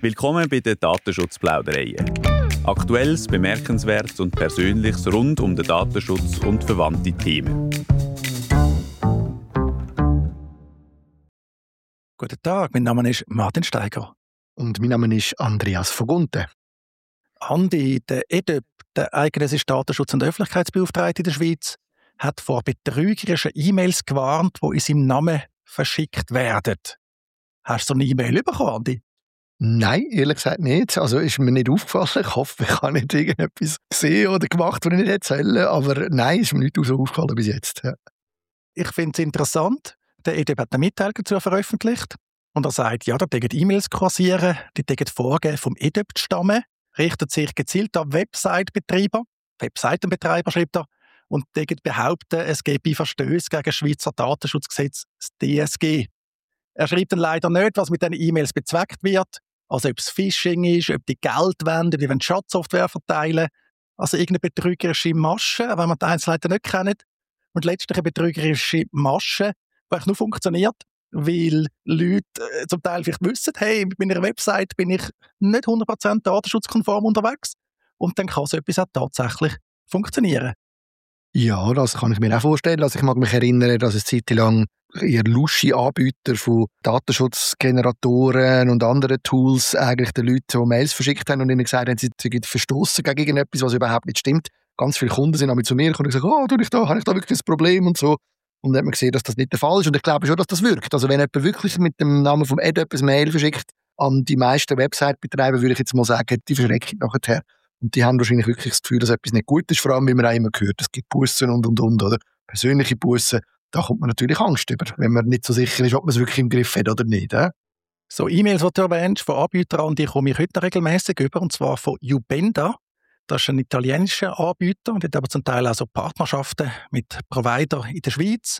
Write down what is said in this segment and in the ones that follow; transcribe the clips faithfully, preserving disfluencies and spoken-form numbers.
Willkommen bei den Datenschutzplaudereien. Aktuelles, Bemerkenswertes und Persönliches rund um den Datenschutz und verwandte Themen. Guten Tag, mein Name ist Martin Steiger. Und mein Name ist Andreas von Gunten. Andi, der E D E B, der eidgenössische Datenschutz- und Öffentlichkeitsbeauftragte in der Schweiz, hat vor betrügerischen E-Mails gewarnt, die in seinem Namen verschickt werden. Hast du so eine E-Mail bekommen, Andi? Nein, ehrlich gesagt nicht. Also ist mir nicht aufgefallen. Ich hoffe, ich habe nicht irgendetwas gesehen oder gemacht, was ich nicht erzählen. Aber nein, ist mir nicht so aufgefallen bis jetzt. Ja. Ich finde es interessant. Der E D E B hat eine Mitteilung dazu veröffentlicht. Und er sagt, ja, da dürfen E-Mails kursieren, die dürfen vorgeben vom E D E B zu stammen, richtet sich gezielt an Website-Betreiber, Webseitenbetreiber schreibt er, und dürfen behaupten, es gebe Verstöße gegen das Schweizer Datenschutzgesetz, das D S G. Er schreibt dann leider nicht, was mit diesen E-Mails bezweckt wird, also ob es Phishing ist, ob die Geld wollen, die wollen Schadsoftware verteilen, also irgendeine betrügerische Masche, wenn man die Einzelheiten nicht kennt. Und letztlich eine betrügerische Masche, die nur funktioniert, weil Leute äh, zum Teil vielleicht wissen, hey, mit meiner Website bin ich nicht hundert Prozent datenschutzkonform unterwegs. Und dann kann so etwas auch tatsächlich funktionieren. Ja, das kann ich mir auch vorstellen. Also ich mag mich erinnern, dass es zeitlang eher lusche Anbieter von Datenschutzgeneratoren und anderen Tools eigentlich den Leuten so Mails verschickt haben und ihnen gesagt haben, sie sind verstoßen gegen irgendetwas, was überhaupt nicht stimmt. Ganz viele Kunden sind auch mit zu mir gekommen und gesagt, oh, tu ich da, habe ich da wirklich ein Problem und so. Und dann hat man gesehen, dass das nicht der Fall ist. Und ich glaube schon, dass das wirkt. Also wenn jemand wirklich mit dem Namen vom E D E B ein Mail verschickt an die meisten Website-Betreiber, würde ich jetzt mal sagen, die verschrecken nachher. Und die haben wahrscheinlich wirklich das Gefühl, dass etwas nicht gut ist. Vor allem, wie man auch immer hört, es gibt Bussen und, und, und, oder? Persönliche Bussen. Da kommt man natürlich Angst über, wenn man nicht so sicher ist, ob man es wirklich im Griff hat oder nicht. Äh? So E-Mails, die du erwähnst, von Anbietern, die komme ich heute regelmäßig über, und zwar von Ubenda. Das ist ein italienischer Anbieter und hat aber zum Teil auch so Partnerschaften mit Providern in der Schweiz.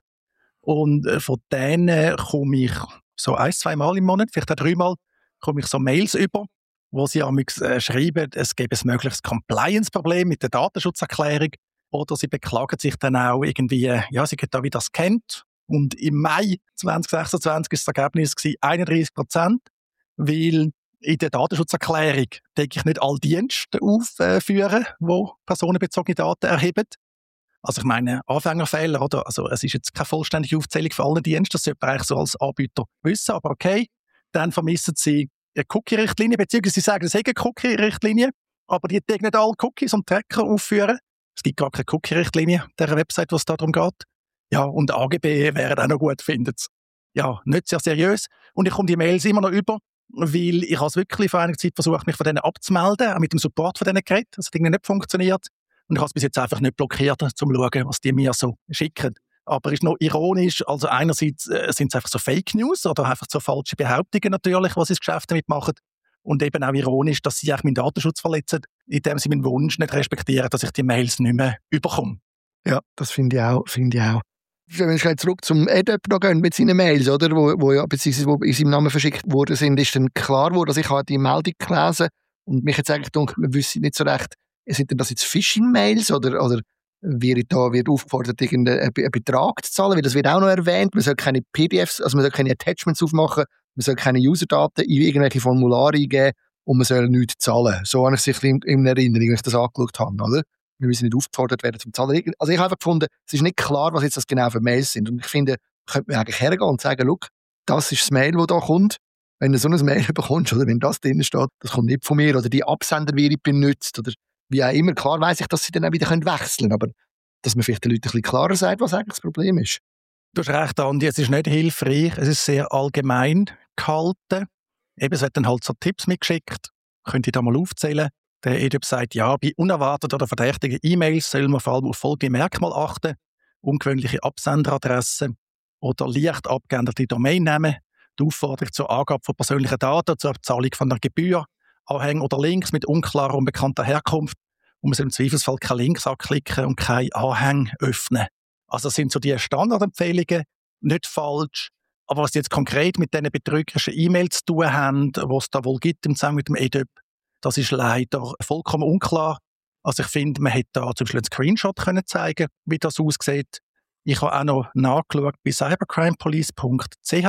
Und von denen komme ich so ein, zwei Mal im Monat, vielleicht auch dreimal, komme ich so Mails über, wo sie amigs äh, schreiben, es gäbe ein mögliches Compliance-Problem mit der Datenschutzerklärung. Oder sie beklagen sich dann auch irgendwie, ja, sie hätten da wieder gescannt. Und im Mai zwanzig sechsundzwanzig war das Ergebnis einunddreißig Prozent, weil in der Datenschutzerklärung denke ich nicht alle Dienste aufführen, die personenbezogene Daten erheben. Also ich meine, Anfängerfehler, oder? Also es ist jetzt keine vollständige Aufzählung für alle Dienste, das sollte man eigentlich so als Anbieter wissen, aber okay. Dann vermissen sie eine Cookie-Richtlinie, beziehungsweise sie sagen, es ist eine Cookie-Richtlinie, aber die dürfen nicht alle Cookies und Tracker aufführen. Es gibt gar keine Cookie-Richtlinie, dieser Website, wo es darum geht. Ja, und A G B wären auch noch gut, findet es. Ja, nicht sehr seriös. Und ich komme die Mails immer noch über, weil ich habe wirklich vor einiger Zeit versucht, mich von denen abzumelden, auch mit dem Support von denen geredet. Das hat irgendwie nicht funktioniert. Und ich habe es bis jetzt einfach nicht blockiert, um zu schauen, was die mir so schicken. Aber es ist noch ironisch, also einerseits äh, sind es einfach so Fake News oder einfach so falsche Behauptungen natürlich, was sie das Geschäft damit machen. Und eben auch ironisch, dass sie eigentlich meinen Datenschutz verletzen, indem sie meinen Wunsch nicht respektieren, dass ich die Mails nicht mehr überkomme. Ja, das finde ich auch. Find ich auch. Wenn wir zurück zum E D E B noch gehen mit seinen Mails, oder, wo, wo, ja, beziehungsweise wo in seinem Namen verschickt worden sind, ist dann klar geworden, dass ich habe die Meldung gelesen und mich jetzt eigentlich gedacht, wir wissen nicht so recht, sind denn das jetzt Phishing-Mails oder, oder wird da wird aufgefordert, irgendeinen Betrag zu zahlen? Weil das wird auch noch erwähnt. Man soll keine P D Fs, also man soll keine Attachments aufmachen, man soll keine Userdaten in irgendwelche Formulare eingeben und man soll nichts zahlen. So habe ich es in, in Erinnerung, wenn ich das angeschaut habe, oder? Wir müssen nicht aufgefordert werden zum Zahlen. Also ich habe einfach gefunden, es ist nicht klar, was jetzt das genau für Mails sind. Und ich finde, könnte man eigentlich hergehen und sagen, schau, das ist das Mail, das da kommt. Wenn du so ein Mail bekommst oder wenn das drin steht, das kommt nicht von mir oder die Absender wird benutzt oder wie auch immer. Klar weiss ich, dass sie dann auch wieder wechseln können, aber dass man vielleicht den Leuten ein bisschen klarer sagt, was eigentlich das Problem ist. Du hast recht, Andi, es ist nicht hilfreich, es ist sehr allgemein gehalten. Eben, es werden dann halt so Tipps mitgeschickt, könnt ihr da mal aufzählen. Der E D E B sagt, ja, bei unerwarteten oder verdächtigen E-Mails soll man vor allem auf folgende Merkmale achten: ungewöhnliche Absenderadressen oder leicht abgeänderte Domainnamen, die Aufforderung zur Angabe von persönlichen Daten, zur Bezahlung von einer Gebühr, Anhänge oder Links mit unklarer und bekannter Herkunft, und man soll im Zweifelsfall keine Links anklicken und keine Anhänge öffnen. Also das sind so die Standardempfehlungen, nicht falsch. Aber was die jetzt konkret mit diesen betrügerischen E-Mails zu tun haben, was es da wohl gibt im Zusammenhang mit dem E D E B, das ist leider vollkommen unklar. Also ich finde, man hätte da zum Beispiel einen Screenshot können zeigen, wie das aussieht. Ich habe auch noch nachgeschaut bei cybercrimepolice punkt c h.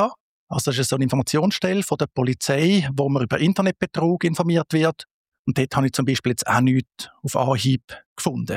Also das ist so eine Informationsstelle von der Polizei, wo man über Internetbetrug informiert wird. Und dort habe ich zum Beispiel jetzt auch nichts auf Anhieb gefunden.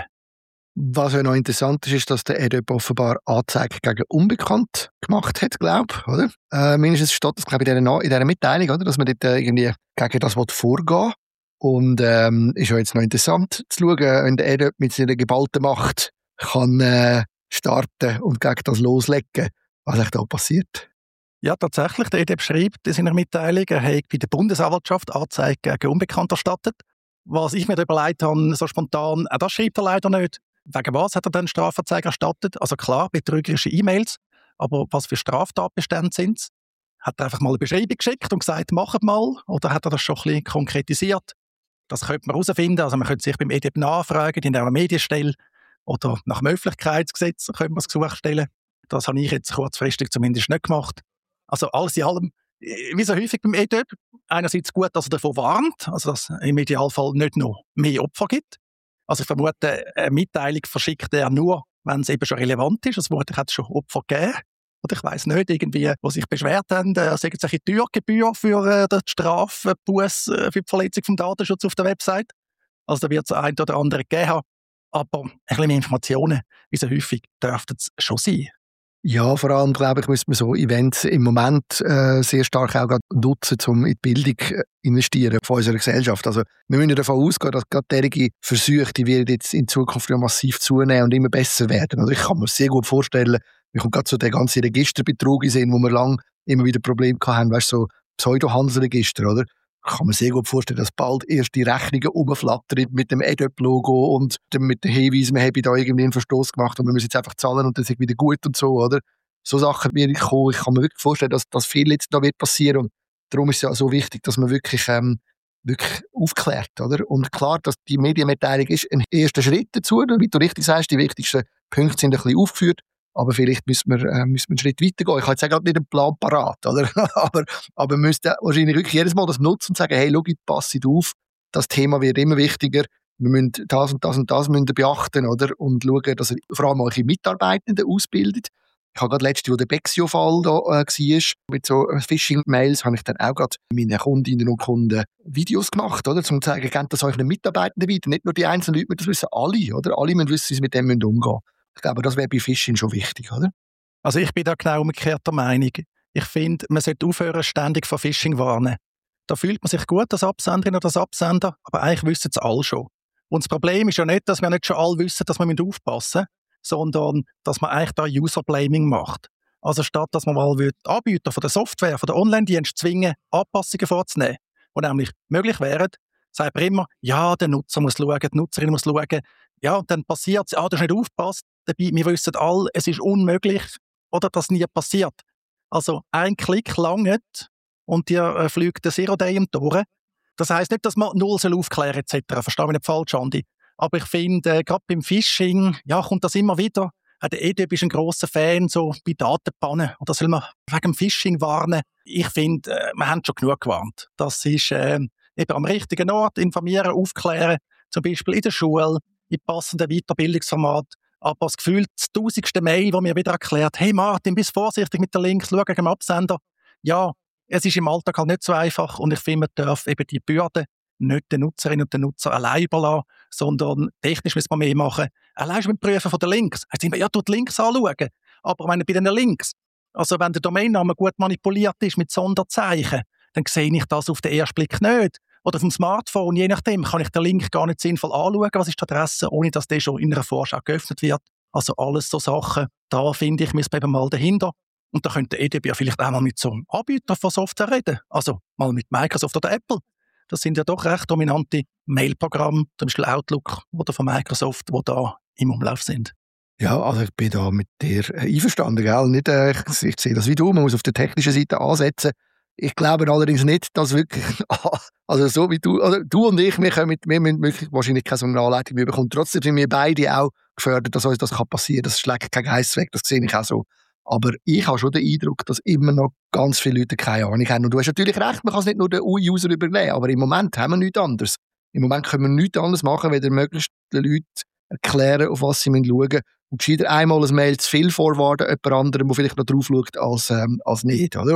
Was ja noch interessant ist, ist, dass der EDÖP offenbar Anzeige gegen Unbekannt gemacht hat, glaube ich, oder? Äh, mindestens steht das, glaube ich, in dieser, in dieser Mitteilung, oder? Dass man dort äh, irgendwie gegen das vorgehen will. Und ähm, ist ja jetzt noch interessant zu schauen, wenn der EDÖP mit seiner geballten Macht kann äh, starten und gegen das loslegen, was echt da passiert. Ja, tatsächlich. Der E D E P schreibt in seiner Mitteilung, er habe bei der Bundesanwaltschaft Anzeige gegen Unbekannt erstattet. Was ich mir überlegt habe, so spontan, auch das schreibt er leider nicht. Wegen was hat er dann Strafanzeige erstattet? Also klar, betrügerische E-Mails, aber was für Straftatbestände sind es? Hat er einfach mal eine Beschreibung geschickt und gesagt, macht mal? Oder hat er das schon ein bisschen konkretisiert? Das könnte man herausfinden. Also man könnte sich beim E D E P nachfragen, in einer Medienstelle oder nach dem Öffentlichkeitsgesetz könnte man das Gesuch stellen. Das habe ich jetzt kurzfristig zumindest nicht gemacht. Also alles in allem, wie so häufig beim E D E P, einerseits gut, dass er davon warnt, also dass es im Idealfall nicht noch mehr Opfer gibt. Also ich vermute, eine Mitteilung verschickt er nur, wenn es eben schon relevant ist. Also vermutlich hat es schon Opfer gegeben. Oder ich weiss nicht, irgendwie, die sich beschwert haben, äh, sagen sie eine Türgebühr für äh, die Strafbuß äh, für die Verletzung vom Datenschutz auf der Website. Also da wird es ein oder andere gegeben haben. Aber ein bisschen mehr Informationen, wie so häufig, dürften es schon sein. Ja, vor allem, glaube ich, müsste man so Events im Moment äh, sehr stark auch nutzen, um in die Bildung äh, investieren von unserer Gesellschaft. Also wir müssen davon ausgehen, dass gerade derige Versuche, die werden jetzt in Zukunft ja massiv zunehmen und immer besser werden. Also ich kann mir sehr gut vorstellen, wir kommen gerade zu den ganzen Registerbetrug sehen, wo wir lange immer wieder Probleme hatten, weißt du, so Pseudo-Handelsregister, oder? Ich kann mir sehr gut vorstellen, dass bald erst die Rechnungen rumflattern mit dem E D Ö P-Logo und mit den Hinweisen, wir haben da irgendwie einen Verstoß gemacht und wir müssen jetzt einfach zahlen und das ist wieder gut und so, oder? So Sachen werden kommen. Ich kann mir wirklich vorstellen, dass das viel jetzt da wird passieren und darum ist es ja so wichtig, dass man wirklich, ähm, wirklich aufklärt, oder? Und klar, dass die Medienmitteilung ist ein erster Schritt dazu, wie du richtig sagst, die wichtigsten Punkte sind ein bisschen aufgeführt. Aber vielleicht müssen wir, äh, müssen wir einen Schritt weiter gehen. Ich habe jetzt auch nicht einen Plan parat, oder? aber, aber wir müssen wahrscheinlich wirklich jedes Mal das nutzen und sagen, hey, schau, passt auf, das Thema wird immer wichtiger. Wir müssen das und das und das müssen beachten, oder? Und schauen, dass er vor allem eure Mitarbeitenden ausbildet. Ich habe gerade letzte, wo der Bexio-Fall da äh, war, mit so Phishing-Mails, habe ich dann auch gerade meinen Kundinnen und Kunden Videos gemacht, oder? Um zu sagen, gebt das euren Mitarbeitenden weiter. Nicht nur die einzelnen Leute, das wissen alle, oder? Alle müssen wissen, wie sie mit dem umgehen müssen. Ich glaube, das wäre bei Phishing schon wichtig, oder? Also ich bin da genau umgekehrter Meinung. Ich finde, man sollte aufhören, ständig vor Phishing warnen. Da fühlt man sich gut als Absenderin oder als Absender, aber eigentlich wissen es alle schon. Und das Problem ist ja nicht, dass wir nicht schon alle wissen, dass wir aufpassen müssen, sondern dass man eigentlich da User-Blaming macht. Also statt, dass man mal die Anbieter von der Software, von der Online-Dienst zwingen, Anpassungen vorzunehmen, die nämlich möglich wären, sagt man immer, ja, der Nutzer muss schauen, die Nutzerin muss schauen. Ja, und dann passiert es, ah, du hast nicht aufgepasst. Dabei, wir wissen alle, es ist unmöglich, oder dass nie passiert. Also ein Klick langt und dir äh, fliegt der Zero-Day im Tor. Das heisst nicht, dass man null aufklären soll et cetera. Verstehe mich nicht falsch, Andi. Aber ich finde, äh, gerade beim Phishing, ja, kommt das immer wieder. Äh, der E D Ö P ist ein grosser Fan so bei Datenpannen. Oder soll man wegen dem Phishing warnen? Ich finde, äh, wir haben schon genug gewarnt. Das ist äh, eben am richtigen Ort informieren, aufklären, zum Beispiel in der Schule, in passenden Weiterbildungsformat. Aber das Gefühl, das tausendste Mail, das mir wieder erklärt, hey Martin, bist vorsichtig mit den Links, schau gegen den Absender. Ja, es ist im Alltag halt nicht so einfach und ich finde, man darf eben die Bürde nicht den Nutzerinnen und den Nutzer allein überlassen, sondern technisch müssen wir mehr machen. Allein schon mit dem Prüfen von den Links. Heißt immer, ja, du die Links anschauen. Aber wenn bei den Links, also wenn der Domainname gut manipuliert ist mit Sonderzeichen, dann sehe ich das auf den ersten Blick nicht. Oder auf dem Smartphone, je nachdem, kann ich den Link gar nicht sinnvoll anschauen, was ist die Adresse, ohne dass der schon in einer Vorschau geöffnet wird. Also alles so Sachen, da finde ich, müssen wir eben mal dahinter. Und da könnte der E D B ja vielleicht auch mal mit so einem Anbieter von Software reden. Also mal mit Microsoft oder Apple. Das sind ja doch recht dominante Mailprogramme, zum Beispiel Outlook oder von Microsoft, die da im Umlauf sind. Ja, also ich bin da mit dir einverstanden, gell? Nicht, äh, ich, ich sehe das wie du, man muss auf der technischen Seite ansetzen. Ich glaube allerdings nicht, dass wirklich, also so wie du, also du und ich, wir, können mit, wir müssen wirklich wahrscheinlich keine so eine Anleitung mehr bekommen. Trotzdem sind wir beide auch gefördert, dass uns das passieren kann. Das schlägt kein Geiss weg, das sehe ich auch so. Aber ich habe schon den Eindruck, dass immer noch ganz viele Leute keine Ahnung haben. Und du hast natürlich recht, man kann es nicht nur den User übernehmen, aber im Moment haben wir nichts anderes. Im Moment können wir nichts anderes machen, als möglichst den Leuten erklären, auf was sie schauen müssen. Und gescheiter einmal ein Mail zu viel vorwarten, jemand anderem, der vielleicht noch drauf schaut, als, ähm, als nicht. Oder? Und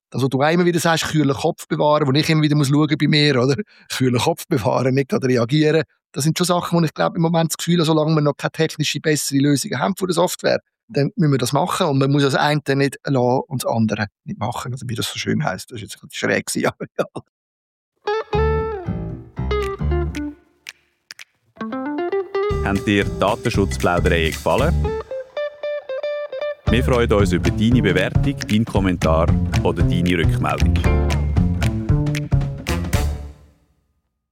Also du immer wieder sagst, kühlen Kopf bewahren, wo ich immer wieder muss schauen bei mir, oder? Kühlen Kopf bewahren, nicht gerade reagieren. Das sind schon Sachen, wo ich glaube, im Moment das Gefühl habe, solange wir noch keine technische, bessere Lösungen haben für die Software, dann müssen wir das machen. Und man muss das eine nicht lassen und das andere nicht machen. Also wie das so schön heisst. Das war jetzt schräg gewesen, aber ja. Haben dir Datenschutzplaudereien gefallen? Wir freuen uns über deine Bewertung, deinen Kommentar oder deine Rückmeldung.